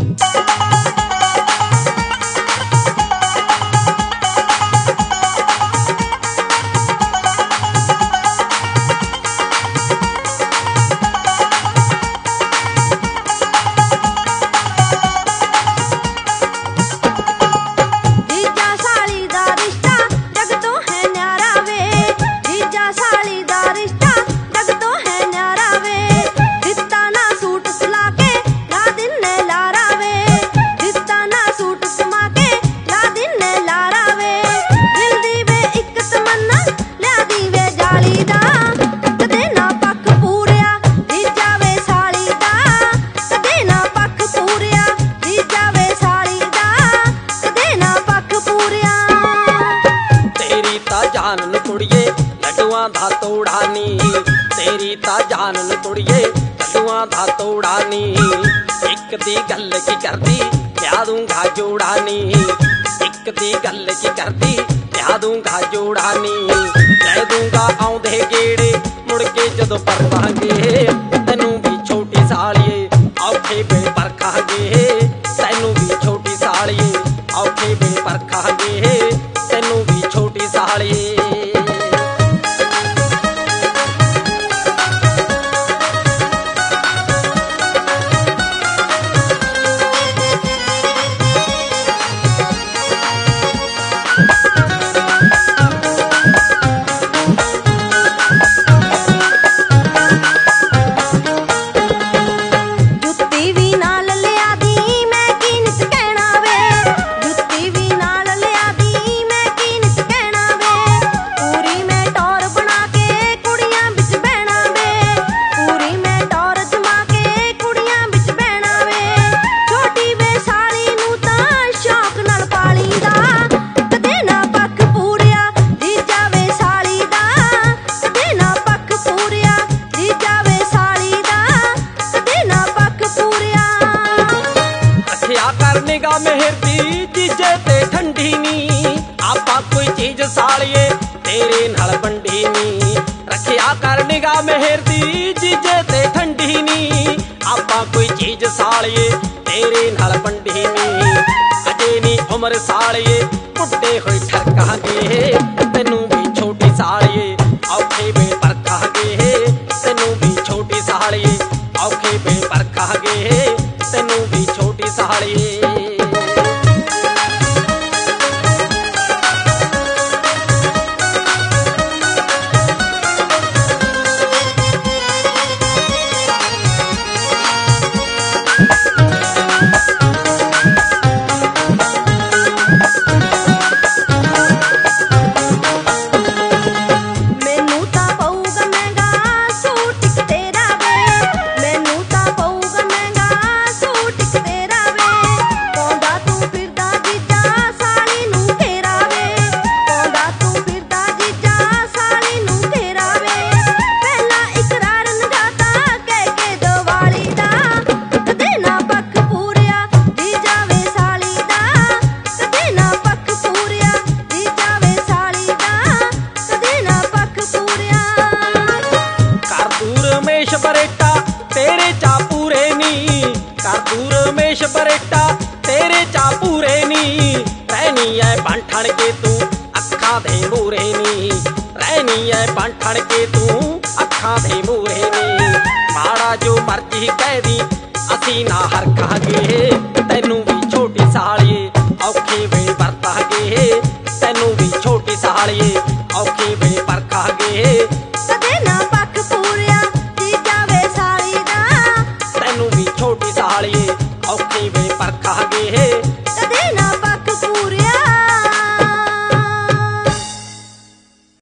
जान कुड़िए लड्डुआं दा तोड़ा नी, तेरी ता जान कुड़िए लड्डुआं दा तोड़ा नी। एक दी गल की करदी लिया दूंगा जोड़ा नी, एक दी गल की करदी लिया दूंगा जोड़ा नी। लै दूंगा आउंदे गेड़े मुड़ के जदों परवांगे, तैनू भी छोटी सालिए औखे वेले परखांगे। तैनू भी छोटी सालिए औखे वेले परखांगे, तैनू भी छोटी सालिए। निगाह मेहरदी जीजे ते ठंडी नी, आपा कोई चीज सालिए तेरे नाल बंडी नी। रखिया कर निगाह मेहरदी जीजे ते ठंडी नी, आपा कोई चीज सालिए तेरे नाल बंडी नी। अजे नी उम्र सालिए बुड्ढे होए ठरकांगे, तैनू भी छोटी सालिए औखे वेले परखांगे। तैनू भी छोटी सालिए औखे वेले परखांगे, तैनू भी छोटी सालिए। बरेटा तेरे चा पूरे नी, कर दूर रमेश बरेटा तेरे चा पूरे नी। रहनी है बांठण के तू अखा दे मूरे नी, रहनी है बांठण के तू अखा दे मूरे नी। माड़ा जो मर्जी कह दी असी ना हरकांगे, तैनू भी छोटी सालिए औखे वेले वरतांगे। तैनू भी छोटी सालिए